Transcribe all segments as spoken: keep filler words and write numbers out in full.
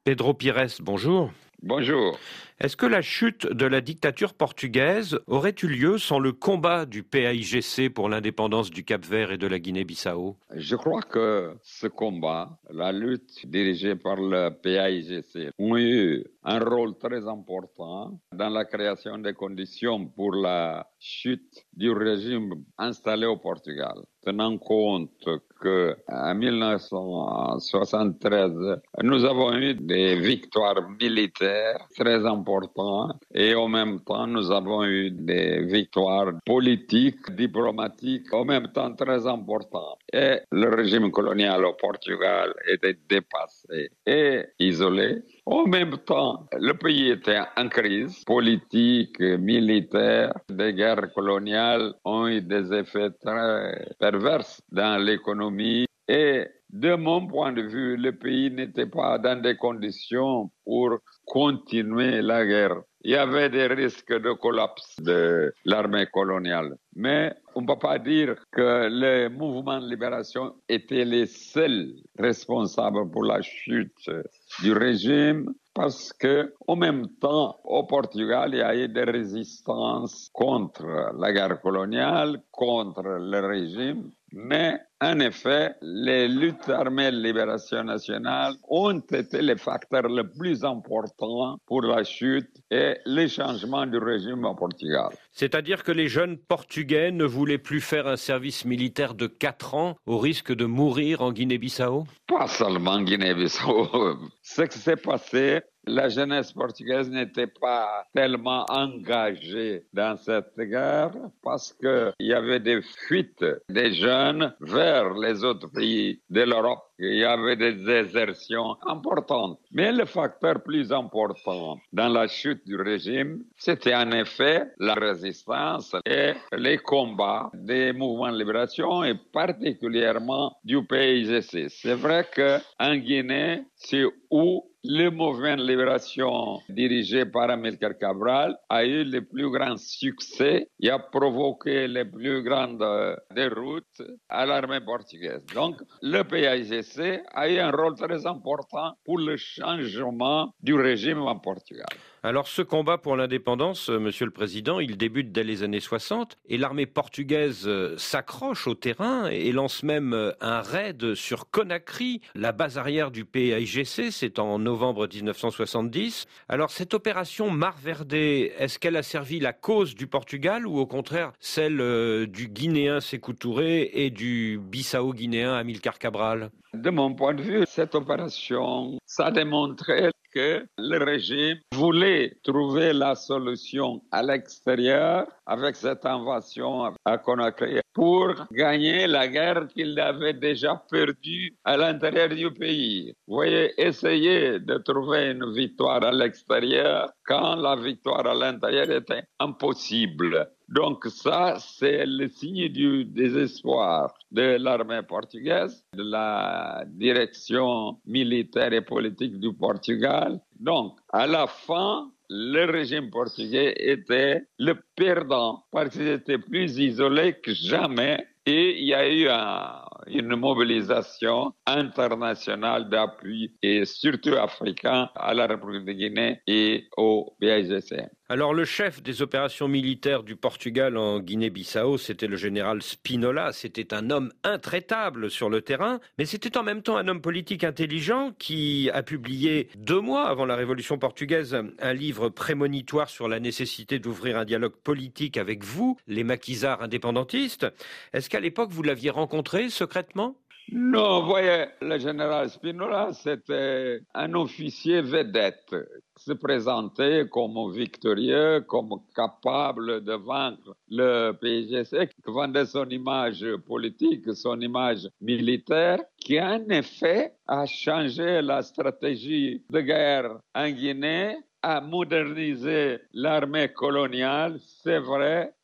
Pedro Pires, bonjour. Bonjour. Est-ce que la chute de la dictature portugaise aurait eu lieu sans le combat du P A I G C pour l'indépendance du Cap-Vert et de la Guinée-Bissau? Je crois que ce combat, la lutte dirigée par le P A I G C, ont eu un rôle très important dans la création des conditions pour la chute du régime installé au Portugal. Tenant compte qu'en mille neuf cent soixante-treize, nous avons eu des victoires militaires très importantes et en même temps, nous avons eu des victoires politiques, diplomatiques, en même temps très importantes. Et le régime colonial au Portugal était dépassé et isolé. En même temps, le pays était en crise politique, militaire. Des guerres coloniales ont eu des effets très pervers dans l'économie. Et de mon point de vue, le pays n'était pas dans des conditions pour continuer la guerre. Il y avait des risques de collapse de l'armée coloniale. Mais on ne peut pas dire que les mouvements de libération étaient les seuls responsables pour la chute du régime, parce que, en même temps, au Portugal, il y a eu des résistances contre la guerre coloniale, contre le régime. Mais, en effet, les luttes armées de libération nationale ont été les facteurs les plus importants pour la chute et le changement du régime au Portugal. C'est-à-dire que les jeunes Portugais ne voulaient plus faire un service militaire de quatre ans au risque de mourir en Guinée-Bissau? Pas seulement en Guinée-Bissau. Ce qui s'est passé, la jeunesse portugaise n'était pas tellement engagée dans cette guerre parce qu'il y avait des fuites des jeunes vers les autres pays de l'Europe. Il y avait des désertions importantes. Mais le facteur plus important dans la chute du régime, c'était en effet la résistance et les combats des mouvements de libération et particulièrement du P A I G C. C'est vrai qu'en Guinée, c'est où le mouvement de libération dirigé par Amílcar Cabral a eu le plus grand succès et a provoqué les plus grandes déroutes à l'armée portugaise. Donc, le P A I G C a eu un rôle très important pour le changement du régime en Portugal. Alors ce combat pour l'indépendance, Monsieur le Président, il débute dès les années soixante et l'armée portugaise s'accroche au terrain et lance même un raid sur Conakry, la base arrière du P A I G C, c'est en novembre dix-neuf cent soixante-dix. Alors cette opération Mar Verde, est-ce qu'elle a servi la cause du Portugal ou au contraire celle du Guinéen Sékou Touré et du Bissau-Guinéen Amílcar Cabral? De mon point de vue, cette opération, ça a démontré que le régime voulait trouver la solution à l'extérieur avec cette invasion à Conakry pour gagner la guerre qu'il avait déjà perdue à l'intérieur du pays. Vous voyez, essayer de trouver une victoire à l'extérieur quand la victoire à l'intérieur était impossible. Donc ça, c'est le signe du désespoir de l'armée portugaise, de la direction militaire et politique du Portugal. Donc, à la fin, le régime portugais était le perdant parce qu'il était plus isolé que jamais. Et il y a eu un, une mobilisation internationale d'appui, et surtout africain, à la République de Guinée et au P A I G C. Alors le chef des opérations militaires du Portugal en Guinée-Bissau, c'était le général Spinola. C'était un homme intraitable sur le terrain, mais c'était en même temps un homme politique intelligent qui a publié deux mois avant la Révolution portugaise un livre prémonitoire sur la nécessité d'ouvrir un dialogue politique avec vous, les maquisards indépendantistes. Est-ce qu'à l'époque vous l'aviez rencontré secrètement ? Non, vous voyez, le général Spinola, c'était un officier vedette, se présentait comme victorieux, comme capable de vaincre le P I G C, qui vendait son image politique, son image militaire, qui en effet a changé la stratégie de guerre en Guinée, a modernisé l'armée coloniale, c'est vrai,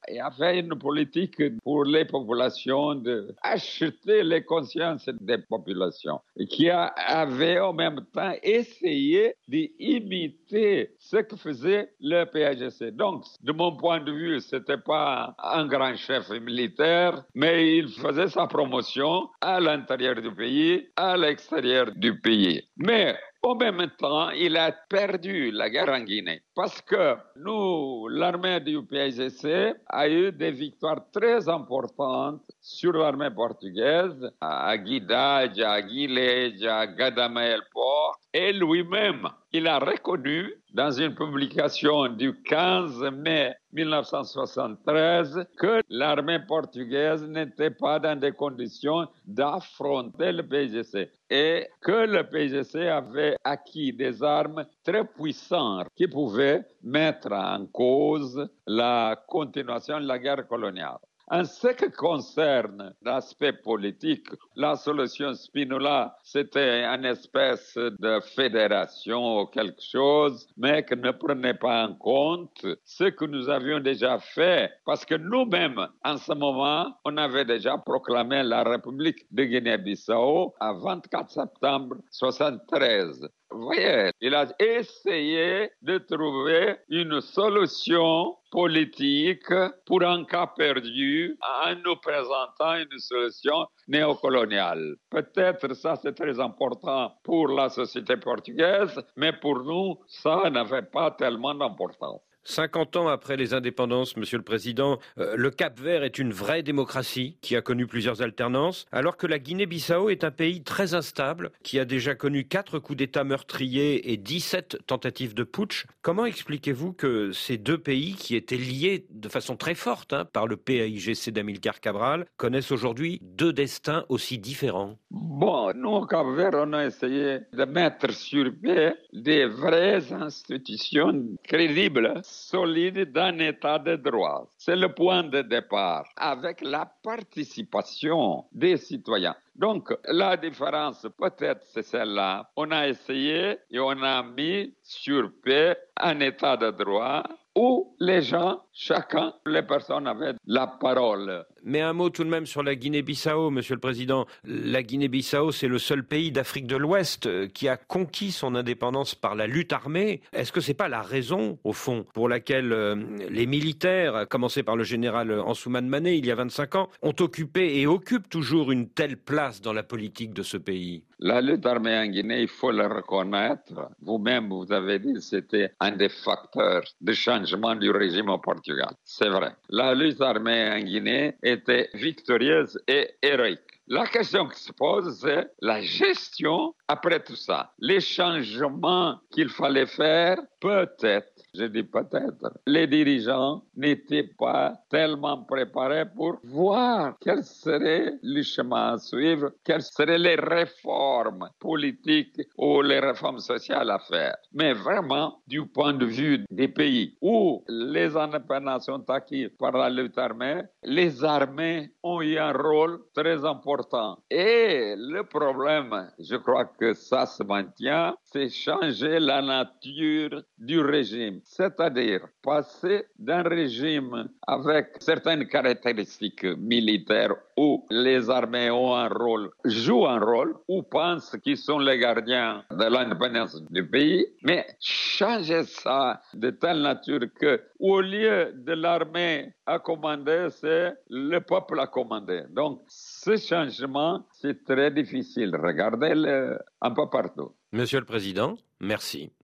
Il y avait une politique pour les populations d'acheter les consciences des populations et qui a, avait en même temps essayé d'imiter ce que faisait le P A G C. Donc, de mon point de vue, c'était pas un grand chef militaire, mais il faisait sa promotion à l'intérieur du pays, à l'extérieur du pays. Mais en même temps, il a perdu la guerre en Guinée parce que nous, l'armée du P A G C, a eu des victoires très importantes sur l'armée portugaise, à Guidage, à Guilhete, à Gadama-el-Port, et lui-même, il a reconnu dans une publication du quinze mai mille neuf cent soixante-treize que l'armée portugaise n'était pas dans des conditions d'affronter le P G C et que le P G C avait acquis des armes très puissantes qui pouvaient mettre en cause la continuation de la guerre coloniale. En ce qui concerne l'aspect politique, la solution Spinola, c'était une espèce de fédération ou quelque chose, mais qui ne prenait pas en compte ce que nous avions déjà fait, parce que nous-mêmes, en ce moment, on avait déjà proclamé la République de Guinée-Bissau à vingt-quatre septembre soixante-treize. Vous voyez, il a essayé de trouver une solution politique pour un cas perdu en nous présentant une solution néocoloniale. Peut-être ça c'est très important pour la société portugaise, mais pour nous, ça n'avait pas tellement d'importance. cinquante ans après les indépendances, Monsieur le Président, euh, le Cap-Vert est une vraie démocratie qui a connu plusieurs alternances, alors que la Guinée-Bissau est un pays très instable, qui a déjà connu quatre coups d'État meurtriers et dix-sept tentatives de putsch. Comment expliquez-vous que ces deux pays, qui étaient liés de façon très forte hein, par le P A I G C d'Amilcar Cabral, connaissent aujourd'hui deux destins aussi différents? Bon, nous au Cap-Vert, on a essayé de mettre sur pied des vraies institutions crédibles, solide d'un état de droit. C'est le point de départ, avec la participation des citoyens. Donc, la différence, peut-être, c'est celle-là. On a essayé et on a mis sur pied un état de droit où les gens, chacun, les personnes avaient la parole. Mais un mot tout de même sur la Guinée-Bissau, Monsieur le Président. La Guinée-Bissau, c'est le seul pays d'Afrique de l'Ouest qui a conquis son indépendance par la lutte armée. Est-ce que c'est pas la raison, au fond, pour laquelle euh, les militaires, à commencer par le général Ansoumana Mané il y a vingt-cinq ans, ont occupé et occupent toujours une telle place dans la politique de ce pays? La lutte armée en Guinée, il faut le reconnaître. Vous-même, vous avez dit que c'était un des facteurs de changement du régime au Portugal. C'est vrai. La lutte armée en Guinée était victorieuse et héroïque. La question qui se pose, c'est la gestion après tout ça. Les changements qu'il fallait faire, peut-être, je dis peut-être, les dirigeants n'étaient pas tellement préparés pour voir quel serait le chemin à suivre, quelles seraient les réformes politiques ou les réformes sociales à faire. Mais vraiment, du point de vue des pays où les indépendances sont acquises par la lutte armée, les armées ont eu un rôle très important. Et le problème, je crois que ça se maintient, c'est changer la nature du régime. C'est-à-dire passer d'un régime avec certaines caractéristiques militaires où les armées ont un rôle, jouent un rôle, ou pensent qu'ils sont les gardiens de l'indépendance du pays, mais changer ça de telle nature que, au lieu de l'armée à commander, c'est le peuple à commander. Donc, ce changement, c'est très difficile. Regardez-le un peu partout. Monsieur le Président, merci.